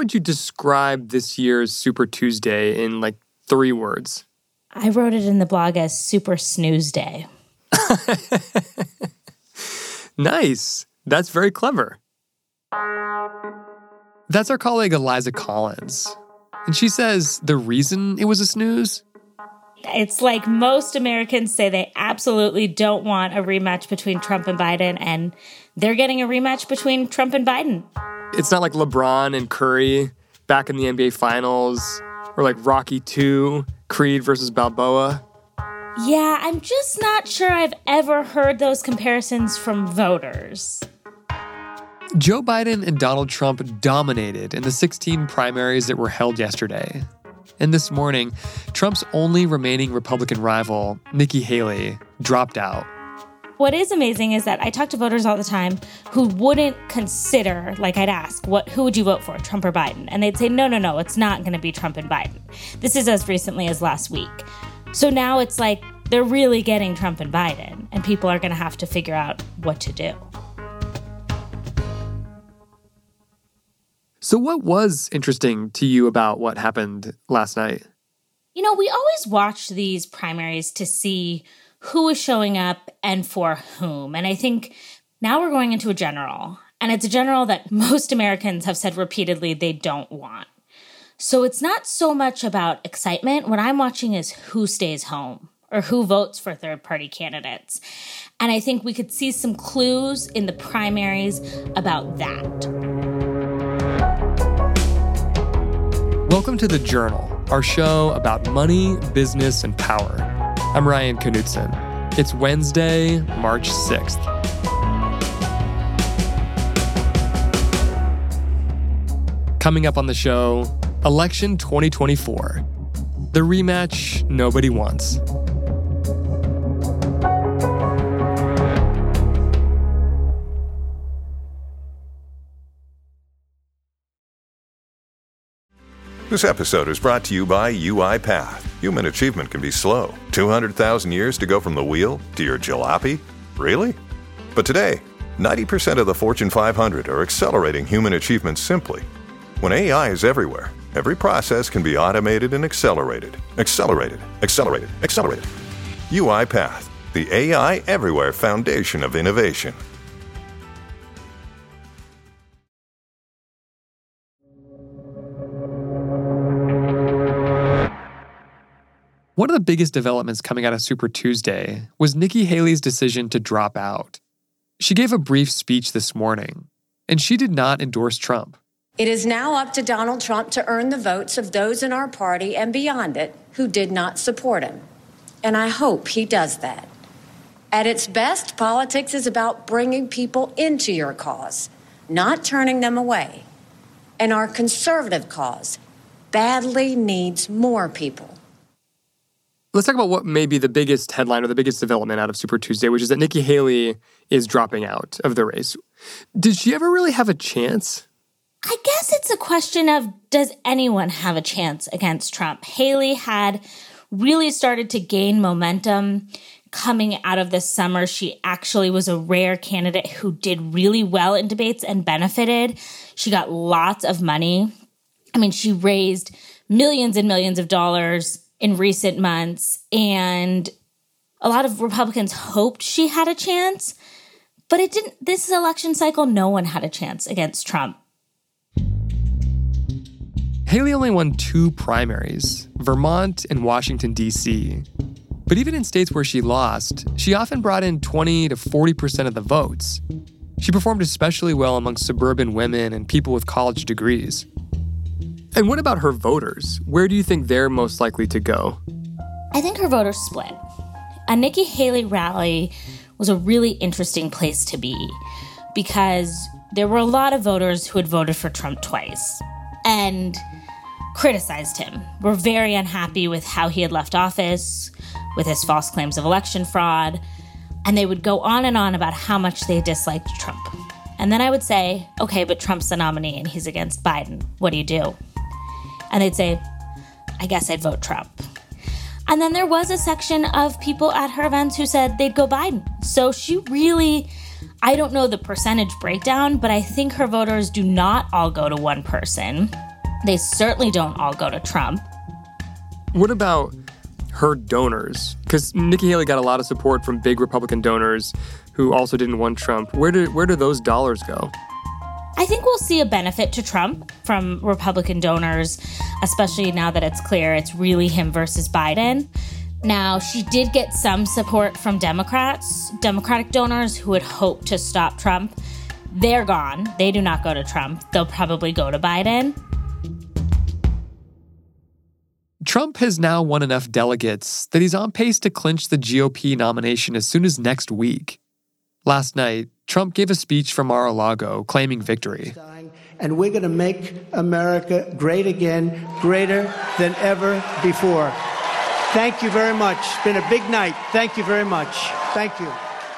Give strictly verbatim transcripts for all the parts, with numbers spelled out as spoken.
would you describe this year's Super Tuesday in like three words? I wrote it in the blog as Super Snooze Day. Nice. That's very clever. That's our colleague Eliza Collins. And she says the reason it was a snooze? It's like most Americans say they absolutely don't want a rematch between Trump and Biden, and they're getting a rematch between Trump and Biden. It's not like LeBron and Curry back in the N B A Finals, or like Rocky two, Creed versus Balboa. Yeah, I'm just not sure I've ever heard those comparisons from voters. Joe Biden and Donald Trump dominated in the sixteen primaries that were held yesterday. And this morning, Trump's only remaining Republican rival, Nikki Haley, dropped out. What is amazing is that I talk to voters all the time who wouldn't consider, like I'd ask, what, who would you vote for, Trump or Biden? And they'd say, no, no, no, it's not going to be Trump and Biden. This is as recently as last week. So now it's like they're really getting Trump and Biden, and people are going to have to figure out what to do. So what was interesting to you about what happened last night? You know, we always watch these primaries to see who is showing up and for whom. And I think now we're going into a general. And it's a general that most Americans have said repeatedly they don't want. So it's not so much about excitement. What I'm watching is who stays home or who votes for third-party candidates. And I think we could see some clues in the primaries about that. Welcome to The Journal, our show about money, business, and power. I'm Ryan Knutson. It's Wednesday, March sixth. Coming up on the show, election twenty twenty-four. The rematch nobody wants. This episode is brought to you by UiPath. Human achievement can be slow. two hundred thousand years to go from the wheel to your jalopy? Really? But today, ninety percent of the Fortune five hundred are accelerating human achievement simply. When A I is everywhere, every process can be automated and accelerated. Accelerated, accelerated, accelerated. UiPath, the A I everywhere foundation of innovation. One of the biggest developments coming out of Super Tuesday was Nikki Haley's decision to drop out. She gave a brief speech this morning, and she did not endorse Trump. It is now up to Donald Trump to earn the votes of those in our party and beyond it who did not support him. And I hope he does that. At its best, politics is about bringing people into your cause, not turning them away. And our conservative cause badly needs more people. Let's talk about what may be the biggest headline or the biggest development out of Super Tuesday, which is that Nikki Haley is dropping out of the race. Did she ever really have a chance? I guess it's a question of, does anyone have a chance against Trump? Haley had really started to gain momentum coming out of this summer. She actually was a rare candidate who did really well in debates and benefited. She got lots of money. I mean, she raised millions and millions of dollars in recent months, and a lot of Republicans hoped she had a chance, but it didn't. This election cycle, no one had a chance against Trump. Haley only won two primaries, Vermont and Washington, D C. But even in states where she lost, she often brought in twenty to forty percent of the votes. She performed especially well among suburban women and people with college degrees. And what about her voters? Where do you think they're most likely to go? I think her voters split. A Nikki Haley rally was a really interesting place to be because there were a lot of voters who had voted for Trump twice and criticized him, were very unhappy with how he had left office, with his false claims of election fraud, and they would go on and on about how much they disliked Trump. And then I would say, okay, but Trump's the nominee and he's against Biden. What do you do? And they'd say, I guess I'd vote Trump. And then there was a section of people at her events who said they'd go Biden. So she really, I don't know the percentage breakdown, but I think her voters do not all go to one person. They certainly don't all go to Trump. What about her donors? Because Nikki Haley got a lot of support from big Republican donors who also didn't want Trump. Where do, where do those dollars go? I think we'll see a benefit to Trump from Republican donors, especially now that it's clear it's really him versus Biden. Now, she did get some support from Democrats, Democratic donors who had hoped to stop Trump. They're gone. They do not go to Trump. They'll probably go to Biden. Trump has now won enough delegates that he's on pace to clinch the G O P nomination as soon as next week. Last night, Trump gave a speech from Mar-a-Lago claiming victory. And we're going to make America great again, greater than ever before. Thank you very much. It's been a big night. Thank you very much. Thank you.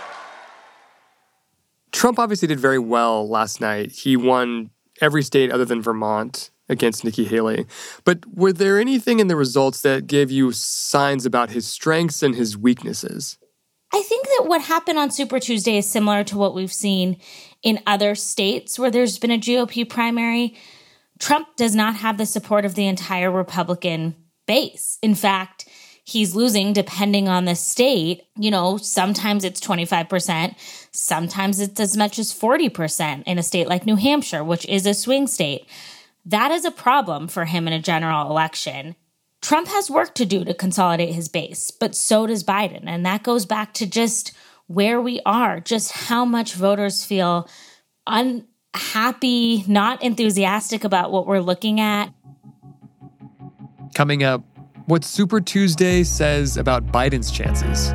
Trump obviously did very well last night. He won every state other than Vermont against Nikki Haley. But were there anything in the results that gave you signs about his strengths and his weaknesses? I think that what happened on Super Tuesday is similar to what we've seen in other states where there's been a G O P primary. Trump does not have the support of the entire Republican base. In fact, he's losing depending on the state. You know, sometimes it's twenty-five percent. Sometimes it's as much as forty percent in a state like New Hampshire, which is a swing state. That is a problem for him in a general election. Trump has work to do to consolidate his base, but so does Biden. And that goes back to just where we are, just how much voters feel unhappy, not enthusiastic about what we're looking at. Coming up, what Super Tuesday says about Biden's chances.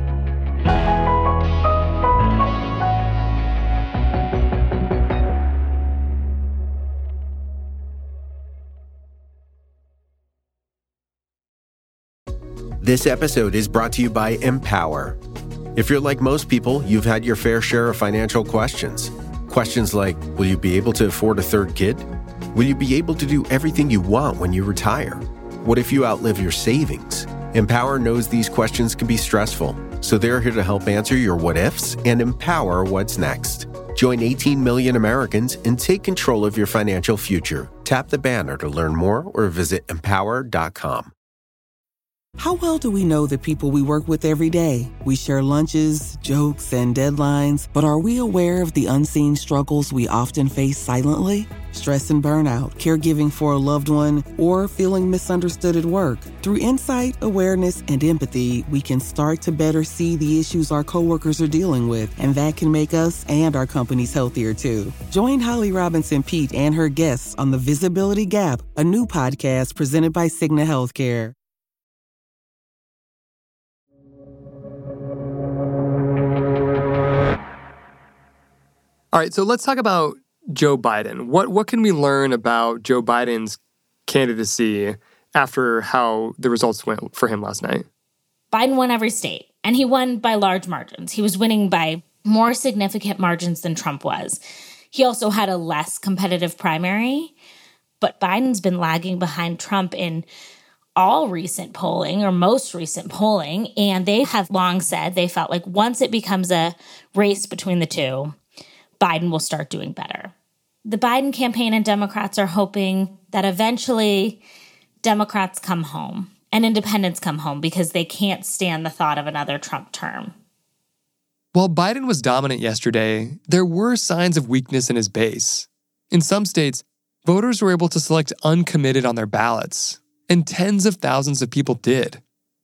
This episode is brought to you by Empower. If you're like most people, you've had your fair share of financial questions. Questions like, will you be able to afford a third kid? Will you be able to do everything you want when you retire? What if you outlive your savings? Empower knows these questions can be stressful, so they're here to help answer your what-ifs and empower what's next. Join eighteen million Americans and take control of your financial future. Tap the banner to learn more or visit empower dot com. How well do we know the people we work with every day? We share lunches, jokes, and deadlines, but are we aware of the unseen struggles we often face silently? Stress and burnout, caregiving for a loved one, or feeling misunderstood at work. Through insight, awareness, and empathy, we can start to better see the issues our coworkers are dealing with, and that can make us and our companies healthier too. Join Holly Robinson Peete and her guests on The Visibility Gap, a new podcast presented by Cigna Healthcare. All right, so let's talk about Joe Biden. What what can we learn about Joe Biden's candidacy after how the results went for him last night? Biden won every state, and he won by large margins. He was winning by more significant margins than Trump was. He also had a less competitive primary, but Biden's been lagging behind Trump in all recent polling, or most recent polling, and they have long said they felt like once it becomes a race between the two, Biden will start doing better. The Biden campaign and Democrats are hoping that eventually Democrats come home and independents come home because they can't stand the thought of another Trump term. While Biden was dominant yesterday, there were signs of weakness in his base. In some states, voters were able to select uncommitted on their ballots, and tens of thousands of people did.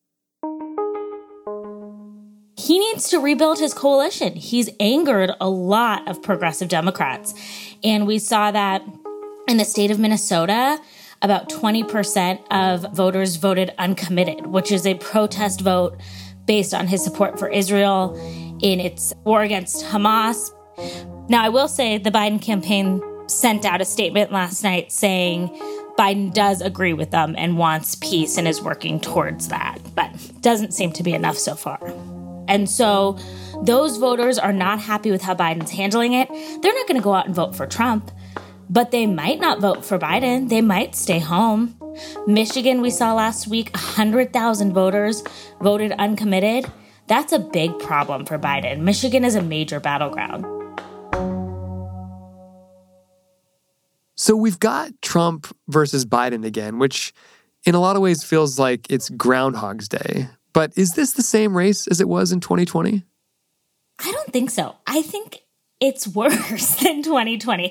He needs to rebuild his coalition. He's angered a lot of progressive Democrats. And we saw that in the state of Minnesota, about twenty percent of voters voted uncommitted, which is a protest vote based on his support for Israel in its war against Hamas. Now, I will say the Biden campaign sent out a statement last night saying Biden does agree with them and wants peace and is working towards that, but doesn't seem to be enough so far. And so those voters are not happy with how Biden's handling it. They're not going to go out and vote for Trump, but they might not vote for Biden. They might stay home. Michigan, we saw last week, one hundred thousand voters voted uncommitted. That's a big problem for Biden. Michigan is a major battleground. So we've got Trump versus Biden again, which in a lot of ways feels like it's Groundhog's Day. But is this the same race as it was in twenty twenty? I don't think so. I think it's worse than twenty twenty.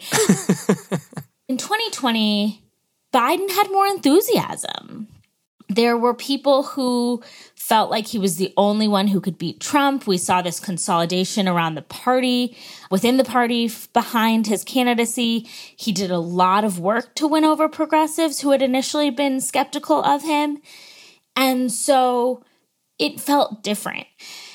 In twenty twenty, Biden had more enthusiasm. There were people who felt like he was the only one who could beat Trump. We saw this consolidation around the party, within the party behind his candidacy. He did a lot of work to win over progressives who had initially been skeptical of him. And so it felt different.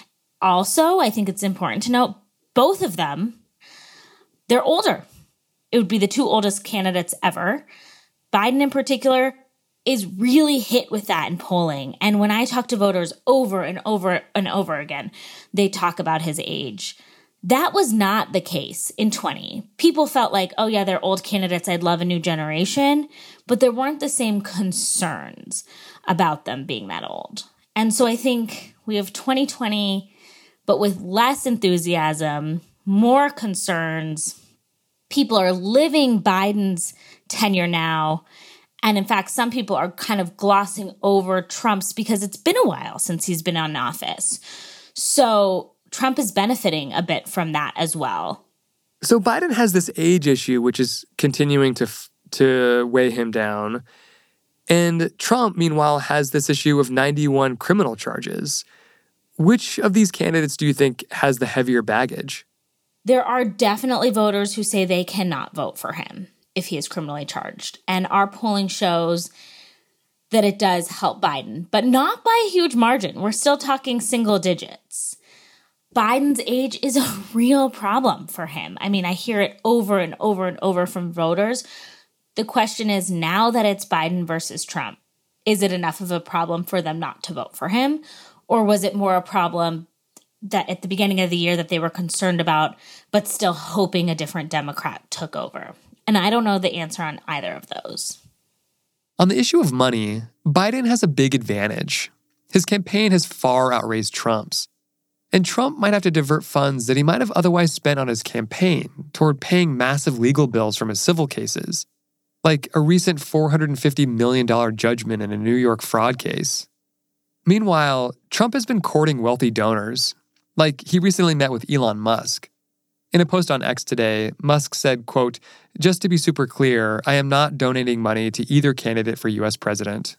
Also, I think it's important to note, both of them, they're older. It would be the two oldest candidates ever. Biden in particular is really hit with that in polling. And when I talk to voters over and over and over again, they talk about his age. That was not the case in twenty. People felt like, oh yeah, they're old candidates, I'd love a new generation. But there weren't the same concerns about them being that old. And so I think we have twenty twenty, but with less enthusiasm, more concerns. People are living Biden's tenure now. And in fact, some people are kind of glossing over Trump's because it's been a while since he's been in office. So Trump is benefiting a bit from that as well. So Biden has this age issue, which is continuing to to weigh him down. And Trump, meanwhile, has this issue of ninety-one criminal charges. Which of these candidates do you think has the heavier baggage? There are definitely voters who say they cannot vote for him if he is criminally charged. And our polling shows that it does help Biden, but not by a huge margin. We're still talking single digits. Biden's age is a real problem for him. I mean, I hear it over and over and over from voters. The question is, now that it's Biden versus Trump, is it enough of a problem for them not to vote for him? Or was it more a problem that at the beginning of the year that they were concerned about, but still hoping a different Democrat took over? And I don't know the answer on either of those. On the issue of money, Biden has a big advantage. His campaign has far outraised Trump's. And Trump might have to divert funds that he might have otherwise spent on his campaign toward paying massive legal bills from his civil cases, like a recent four hundred fifty million dollars judgment in a New York fraud case. Meanwhile, Trump has been courting wealthy donors, like he recently met with Elon Musk. In a post on X today, Musk said, quote, "Just to be super clear, I am not donating money to either candidate for U S president."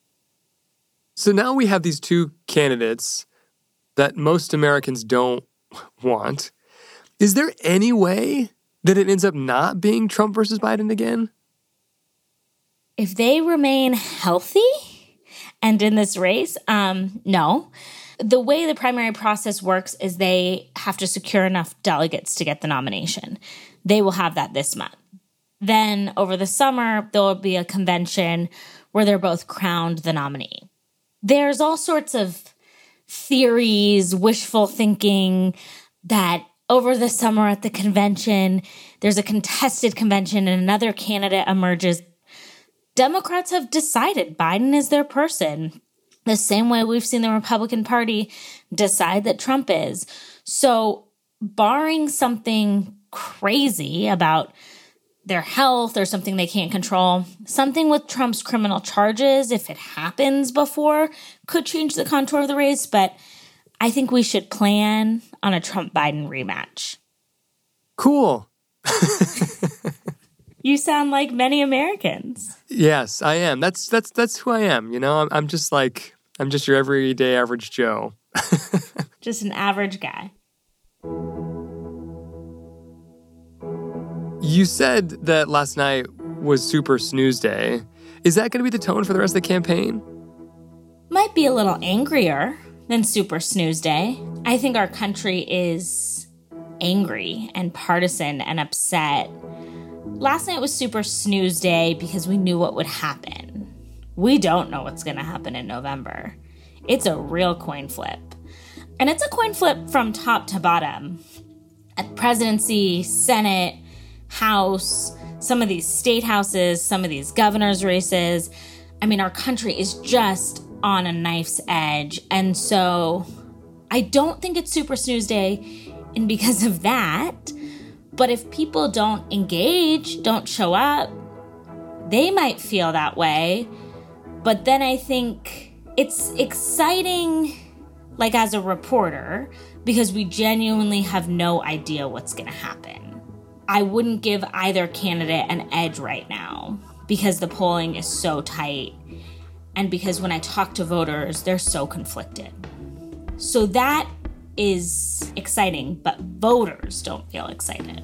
So now we have these two candidates that most Americans don't want. Is there any way that it ends up not being Trump versus Biden again? If they remain healthy and in this race, um, no. The way the primary process works is they have to secure enough delegates to get the nomination. They will have that this month. Then over the summer, there will be a convention where they're both crowned the nominee. There's all sorts of theories, wishful thinking that over the summer at the convention, there's a contested convention and another candidate emerges. Democrats have decided Biden is their person, the same way we've seen the Republican Party decide that Trump is. So barring something crazy about their health or something they can't control, something with Trump's criminal charges, if it happens before, could change the contour of the race. But I think we should plan on a Trump-Biden rematch. Cool. You sound like many Americans. Yes, I am. That's that's that's who I am. You know, I'm, I'm just like, I'm just your everyday average Joe. Just an average guy. You said that last night was Super Snooze Day. Is that going to be the tone for the rest of the campaign? Might be a little angrier than Super Snooze Day. I think our country is angry and partisan and upset. Last night was Super Snooze Day because we knew what would happen. We don't know what's going to happen in November. It's a real coin flip. And it's a coin flip from top to bottom. At presidency, Senate, House, some of these state houses, some of these governor's races. I mean, our country is just on a knife's edge. And so I don't think it's Super Snooze Day. And because of that, but if people don't engage, don't show up, they might feel that way. But then I think it's exciting, like as a reporter, because we genuinely have no idea what's going to happen. I wouldn't give either candidate an edge right now because the polling is so tight and because when I talk to voters, they're so conflicted. So that is exciting, but voters don't feel excited.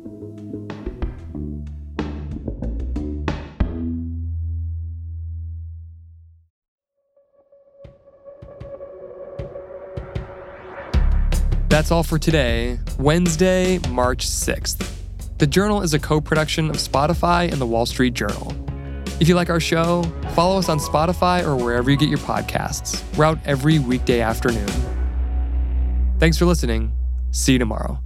That's all for today, Wednesday, March sixth. The Journal is a co-production of Spotify and The Wall Street Journal. If you like our show, follow us on Spotify or wherever you get your podcasts. We're out every weekday afternoon. Thanks for listening. See you tomorrow.